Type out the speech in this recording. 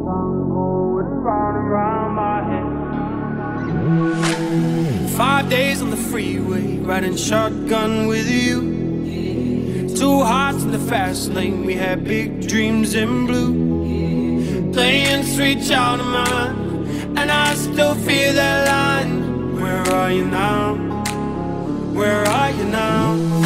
going round and round my head. 5 days on the freeway, riding shotgun with you. Two hearts in the fast lane, we had big dreams in blue. Playing Sweet Child of Mine, and I still feel that line. Where are you now? Where are you now?